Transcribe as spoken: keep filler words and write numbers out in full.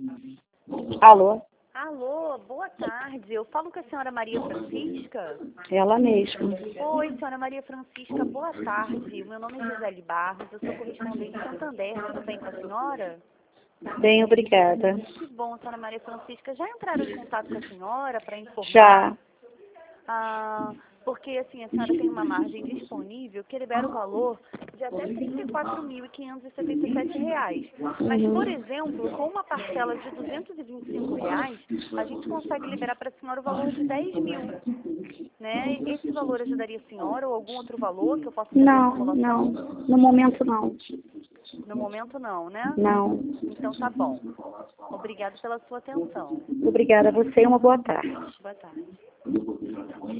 Alô? Alô, boa tarde. Eu falo com a senhora Maria Francisca? Ela mesma. Oi, senhora Maria Francisca, boa tarde. Meu nome é Gisele Barros, eu sou correspondente Santander. Tudo bem com a senhora? Bem, obrigada. Que bom, senhora Maria Francisca. Já entraram em contato com a senhora para informar? Já. Ah, porque assim, a senhora tem uma margem disponível que libera o valor de até trinta e quatro mil quinhentos e setenta e sete reais. Mas, por exemplo, com uma parcela de duzentos e vinte e cinco reais, a gente consegue liberar para a senhora o valor de dez mil. Né? Esse valor ajudaria a senhora ou algum outro valor que eu possa fazer a Não, simulação? não. No momento, não. No momento não, né? Não. Então tá bom. Obrigada pela sua atenção. Obrigada a você e uma boa tarde. Boa tarde.